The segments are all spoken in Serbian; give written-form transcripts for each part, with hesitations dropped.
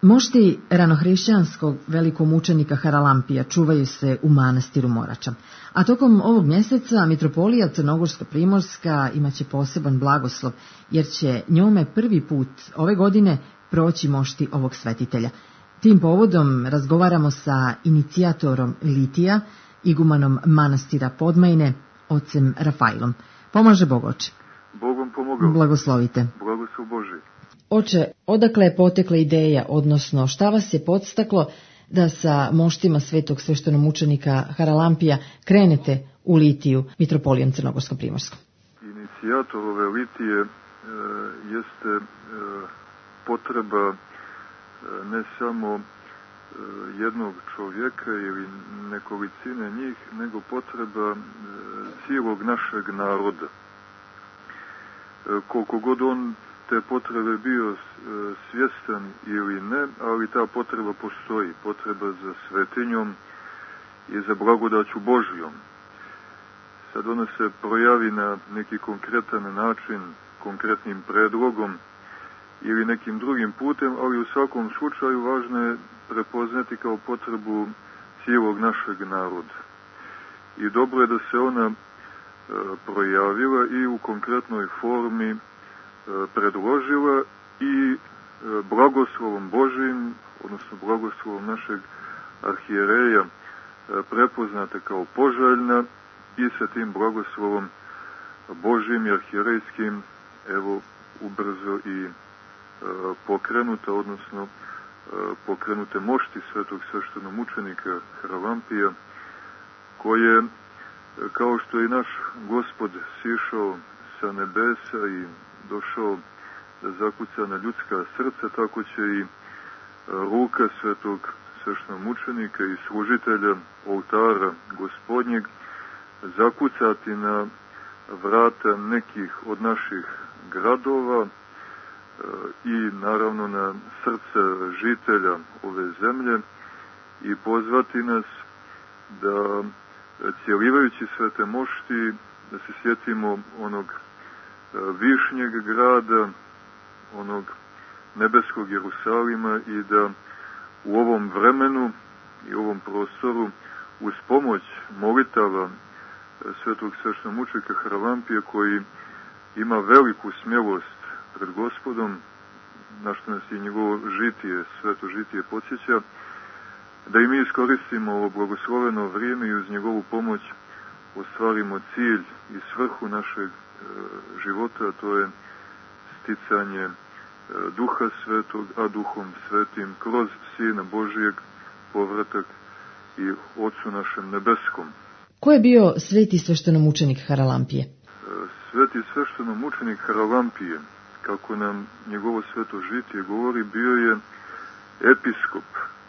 Mošti ranohrišćanskog velikomučenika Haralampija čuvaju se u manastiru Morača, a tokom ovog mjeseca mitropolija Crnogorsko-primorska imaće poseban blagoslov, jer će njome prvi put ove godine proći mošti ovog svetitelja. Tim povodom razgovaramo sa inicijatorom litija, igumanom manastira Podmajne, ocem Rafailom. Pomaže Bog, oče. Bogom pomogao. Blagoslovite. Blagoslov Božji. Oče, odakle je potekla ideja, odnosno šta vas je podstaklo da sa moštima svetog sveštenomučenika Haralampija krenete u litiju mitropolijom Crnogorsko-primorskom? Inicijator ove litije jeste potreba ne samo jednog čovjeka ili nekolicine njih, nego potreba cijelog našeg naroda. Koliko god on te potrebe bio svjestan ili ne, ali ta potreba postoji, potreba za svetinjom i za blagodaću Božjom. Sad ona se projavi na neki konkretan način, konkretnim predlogom ili nekim drugim putem, ali u svakom slučaju važno je prepoznati kao potrebu cijelog našeg naroda. I dobro je da se ona projavila i u konkretnoj formi predložila i blagoslovom Božjim, odnosno blagoslovom našeg arhijereja prepoznata kao poželjna i sa tim blagoslovom Božjim i arhijerejskim evo ubrzo i pokrenuta, odnosno pokrenute mošti svetog sveštenomučenika Haralampija, koje, kao što je naš Gospod sišao sa nebesa i došao da zakuca na ljudska srca, tako će i ruka svetog sveštenomučenika i služitelja oltara Gospodnjeg zakucati na vrata nekih od naših gradova i naravno na srce žitelja ove zemlje i pozvati nas da cjelivajući svete mošti da se sjetimo onog višnjeg grada, onog nebeskog Jerusalima i da u ovom vremenu i ovom prostoru uz pomoć molitava svetog sveštenomučenika Haralampija, koji ima veliku smjelost pred Gospodom, na što nas i njegovo žitije, sveto žitije podsjeća, da i mi iskoristimo ovo blagosloveno vrijeme i uz njegovu pomoć ostvarimo cilj i svrhu našeg života, a to je sticanje Duha Svetog, a Duhom Svetim kroz Sina Božijeg povratak i Otcu našem nebeskom. Ko je bio sveti sveštenomučenik Haralampije? Sveti sveštenomučenik Haralampije, kako nam njegovo sveto žitije govori, bio je episkop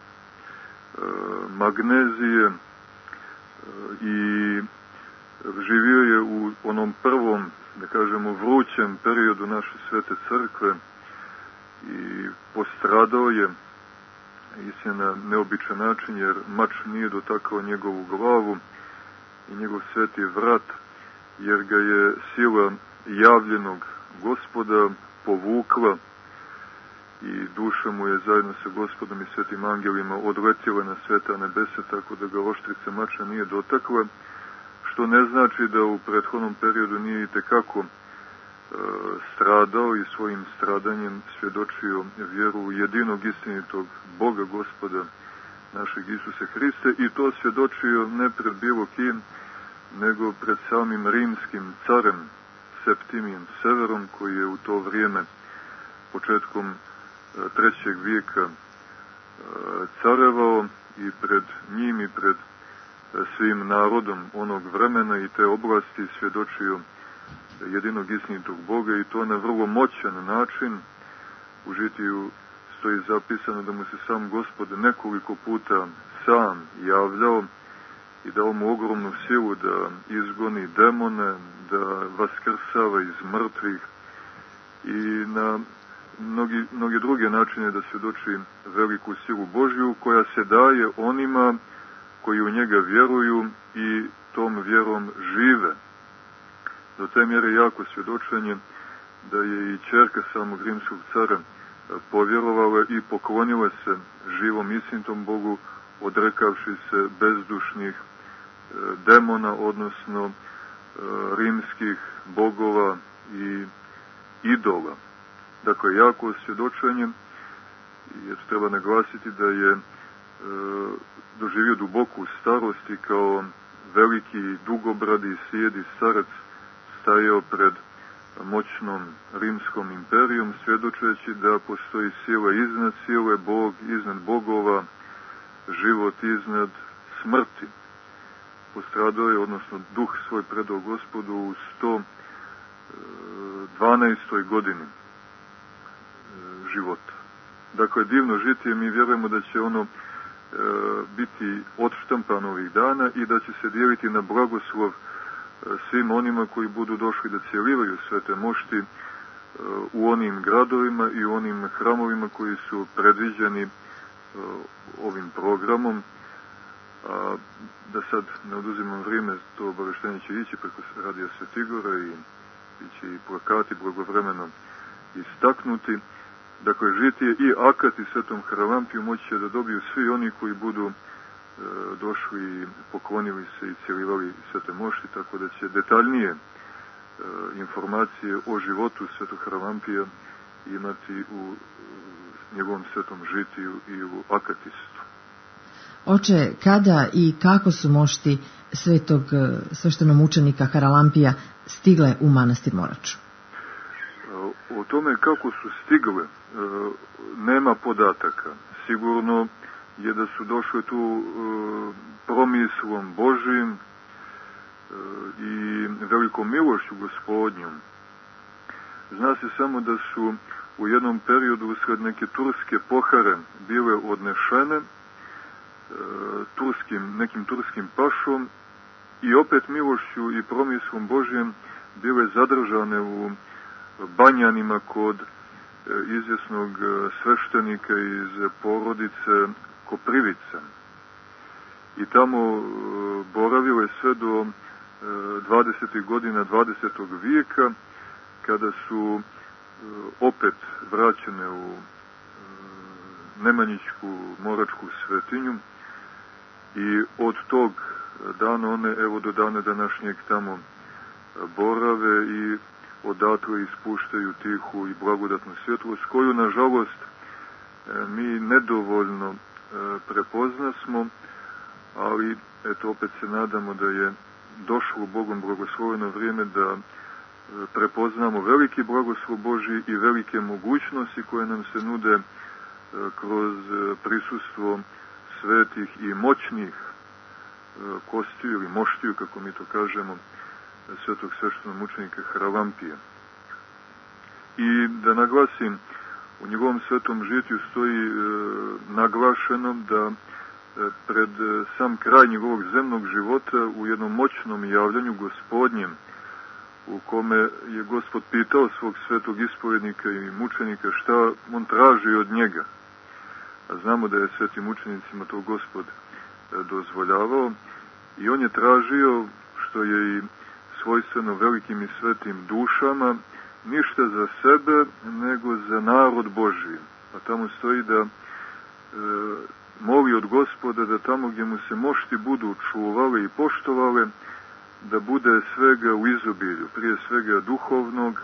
Magnezije i živio je u onom prvom, da kažemo, vrućem periodu naše svete crkve i postradao je na neobičan način, jer mač nije dotakao njegovu glavu i njegov sveti vrat, jer ga je sila javljenog Gospoda povukla i duša mu je zajedno sa Gospodom i svetim angelima odletjela na sveta nebesa, tako da ga oštrica mača nije dotakla, što ne znači da u prethodnom periodu nije itekako stradao i svojim stradanjem svjedočio vjeru u jedinog istinitog Boga Gospoda našeg Isusa Hrista, i to svjedočio ne pred bilo kim, nego pred samim rimskim carem Septimijem Severom, koji je u to vrijeme, početkom 3. vijeka, carevao, i pred njim i pred svim narodom onog vremena i te oblasti svjedočio jedinog istinitog Boga, i to na vrlo moćan način. U žitiju stoji zapisano da mu se sam Gospod nekoliko puta sam javljao i dao mu ogromnu silu da izgoni demone, da vaskrsava iz mrtvih i na mnogi druge načine da svjedoči veliku silu Božju, koja se daje onima koji u njega vjeruju i tom vjerom žive. Do te mjere jako svjedočenje da je i ćerka samog rimskog cara povjerovale i poklonile se živom istinitom Bogu, odrekavši se bezdušnih demona, odnosno rimskih bogova i idola. Dakle, jako svjedočenje, jer treba naglasiti da je doživio duboku starost i kao veliki dugobradi sjedi starac stajao pred moćnom rimskom imperijom, svjedočeći da postoji sila iznad sile, Bog iznad bogova, život iznad smrti. Postradao je, odnosno duh svoj predao Gospodu u 112. godini života. Dakle, divno žitije, mi vjerujemo da će ono biti odštampano ovih dana i da će se dijeliti na blagoslov svim onima koji budu došli da cijelivaju svete mošti u onim gradovima i u onim hramovima koji su predviđeni ovim programom. A da sad ne oduzimam vrijeme, to obaveštenje će ići preko Radija Svetigora i će i plakati blagovremeno istaknuti. Dakle, žitije i akati Svetom Haralampiju moći će da dobiju svi oni koji budu došli i poklonili se i cijelivali svete mošti, tako da će detaljnije informacije o životu Svetog Haralampija imati u njegovom svetom žitiju i u akatistu. Oče, kada i kako su mošti svetog sveštenomučenika Haralampija stigle u manastir Moraču? O tome kako su stigle nema podataka. Sigurno je da su došle tu promislom Božijim i velikom milošću Gospodnjom. Zna se samo da su u jednom periodu usled neke turske pohare bile odnešene nekim turskim pašom i opet milošću i promislom Božijom bile zadržane u Banjanima kod izvjesnog sveštenika iz porodice Koprivica. I tamo boravile sve do 20. godina 20. vijeka, kada su opet vraćene u Nemanjićku moračku svetinju i od tog dana one, evo do dana današnjeg, tamo borave i odatle ispuštaju tihu i blagodatnu svjetlost, koju, nažalost, mi nedovoljno prepoznasmo, ali eto, opet se nadamo da je došlo Bogom blagosloveno vrijeme da prepoznamo veliki blagoslov Božji i velike mogućnosti koje nam se nude kroz prisustvo svetih i moćnih kostiju ili moštiju, kako mi to kažemo, svetog sveštenomučenika Haralampija. I da naglasim, u njegovom svetom žitiju stoji naglašeno da pred sam kraj njegovog zemnog života u jednom moćnom javljanju Gospodnjem, u kome je Gospod pitao svog svetog ispovjednika i mučenika šta on traži od njega. A znamo da je svetim mučenicima to Gospod dozvoljavao i on je tražio, što je i svojstveno velikim i svetim dušama, ništa za sebe, nego za narod Božji. A tamo stoji da moli od Gospoda da tamo gdje mu se mošti budu čuvale i poštovale, da bude svega u izobilju, prije svega duhovnog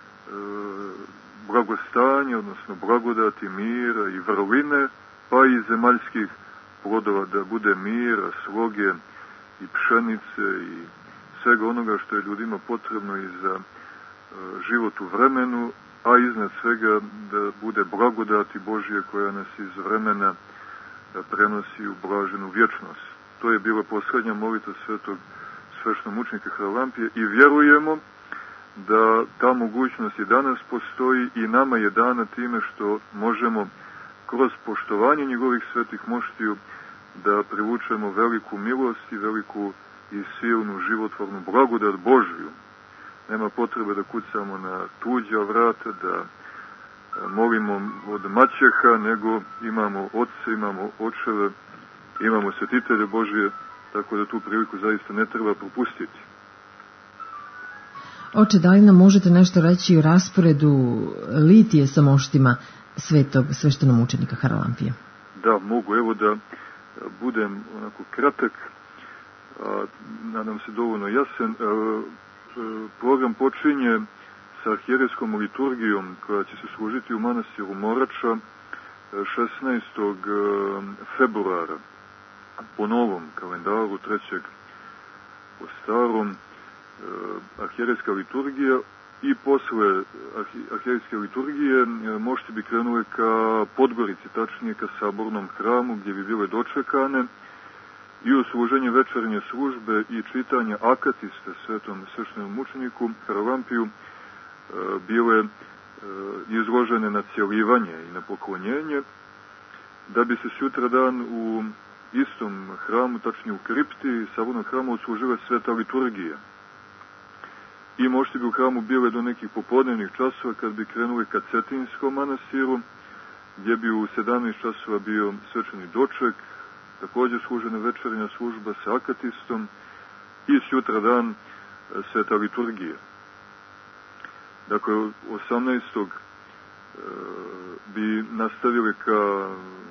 blagostanja, odnosno blagodati, mira i vrline, pa i zemaljskih plodova, da bude mira, sloge i pšenice i svega onoga što je ljudima potrebno i za život u vremenu, a iznad svega da bude blagodati Božje koja nas iz vremena prenosi u blaženu vječnost. To je bila posljednja molitva svetog sveštenomučenika Haralampije i vjerujemo da ta mogućnost i danas postoji i nama je dana time što možemo kroz poštovanje njegovih svetih moštiju da privučemo veliku milost i veliku i silnu životvornu blagodat Božju. Nema potrebe da kucamo na tuđa vrata, da molimo od maćeha, nego imamo oce, imamo očeve, imamo svetitelje Božje, tako da tu priliku zaista ne treba propustiti. Oče, da li nam možete nešto reći o rasporedu litije sa moštima svetog sveštenomučenika Haralampije? Da, mogu. Evo da budem onako kratak, nadam se dovoljno jasan. Program počinje sa arhijerejskom liturgijom koja će se služiti u manastiru Morača 16. februara po novom kalendaru, 3. po starom, arhijerejska liturgija, i posle arhijerejske liturgije mošti bi krenule ka Podgorici, tačnije ka sabornom hramu gdje bi bile dočekane i u služenje večernje službe i čitanja akatiste svetom sveštenom mučeniku Haralampiju bile izložene na cjelivanje i na poklonjenje, da bi se sutradan u istom hramu, tačnije u kripti sabornog hrama, odslužila sveta liturgija. I mošti bi u hramu bile do nekih popodnevnih časova, kad bi krenuli ka Cetinskom manastiru, gdje bi u 17 časova bio svečani doček, također služena večernja služba sa akatistom i sutradan sveta liturgija. Dakle, 18. bi nastavili ka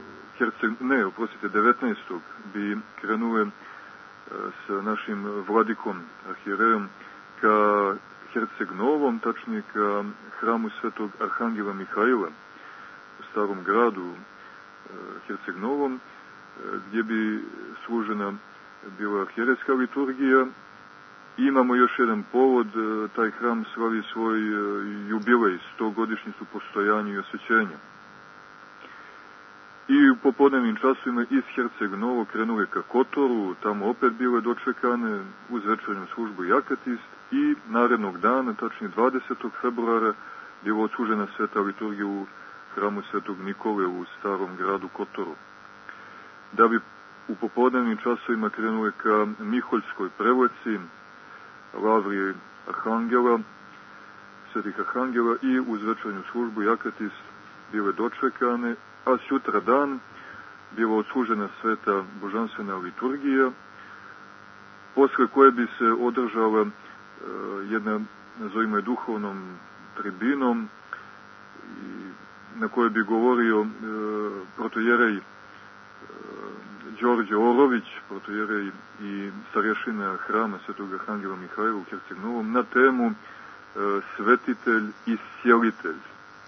19. bi krenule sa našim vladikom, arhijerejom, ka Herceg Novom, tačnije ka hramu svetog Arhangela Mihajla u starom gradu Herceg Novom, gdje bi služena bila arhijerejska liturgija. I imamo još jedan povod, taj hram slavi svoj jubilej, 100-godišnjicu postojanja i osvećenja. I u popodnevnim časovima iz Herceg Novo krenule ka Kotoru, tamo opet bile dočekane uz večernju službu i akatist, i narednog dana, tačnije 20. februara, bila odslužena sveta liturgija u hramu svetog Nikole u starom gradu Kotoru. Da bi u popodnevnim časovima krenule ka Miholjskoj prevleci, Lavrije Arhangela, svetih Arhangela, i uz večernju službu i akatist bile dočekane, a sutra dan bila odslužena sveta božanstvena liturgija, posle koje bi se održala jedna, nazovimo je, duhovnom tribinom, na kojoj bi govorio protojerej Đorđe Orović, protojerej i starješina hrama svetog Arhangela Mihajla u Herceg Novom, na temu Svetitelj i Sjelitelj.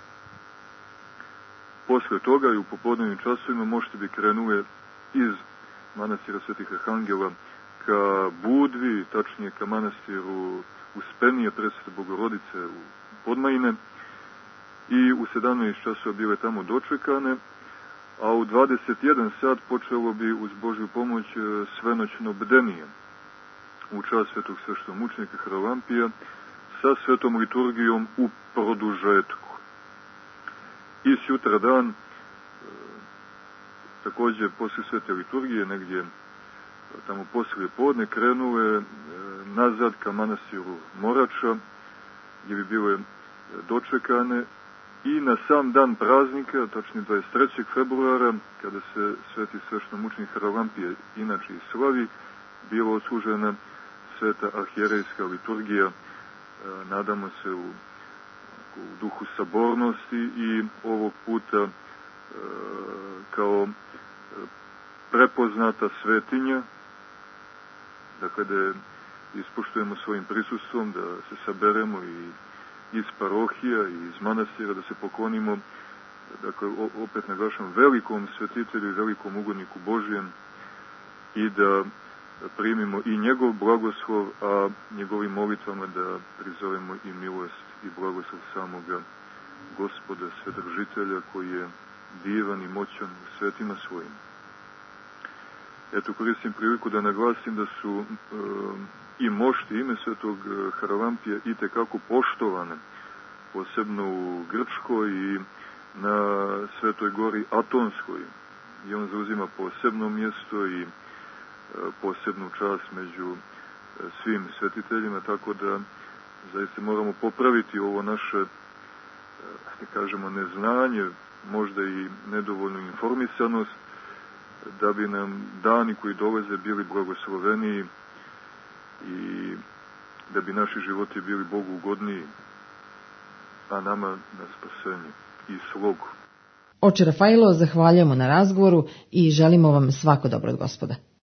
Posle toga i u popodnevnim časovima mošti bi krenule iz manastira svetih Arhangela ka Budvi, tačnije ka manastiru Uspenije Presvete Bogorodice u Podmajine, i u 17 časova bile tamo dočekane, a u 21 sat počelo bi uz Božju pomoć svenoćno bdenije u čast svetog sveštenomučenika Haralampija sa svetom liturgijom u produžetku. I sutra dan, također posle svete liturgije, negdje tamo poslije podne, krenule nazad ka manastiru Morača, gdje bi bile dočekane, i na sam dan praznika, tačnije 23. februara, kada se sveti sveštenomučenik Haralampije inače i slavi, bila odslužena sveta arhijerejska liturgija, nadamo se u duhu sabornosti, i ovog puta kao prepoznata svetinja, dakle da je ispoštujemo svojim prisustvom, da se saberemo i iz parohija i iz manastira, da se poklonimo, dakle, opet naglašam, velikom svetitelju i velikom ugodniku Božijem, i da primimo i njegov blagoslov, a njegovim molitvama da prizovemo i milost i blagoslov samoga Gospoda Svedržitelja, koji je divan i moćan u svetima svojim. Eto, koristim priliku da naglasim da su i mošti ime svetog Haralampija i tekako poštovane, posebno u Grčkoj i na Svetoj gori Atonskoj. I on zauzima posebno mjesto i posebnu čast među svim svetiteljima, tako da zaista moramo popraviti ovo naše, da kažemo, neznanje, možda i nedovoljnu informisanost, da bi nam dani koji dolaze bili blagosloveniji i da bi naši životi bili Bogu ugodniji, a nama na spasenje i slogu. Oče Rafailo, zahvaljujemo na razgovoru i želimo vam svako dobro od Gospoda.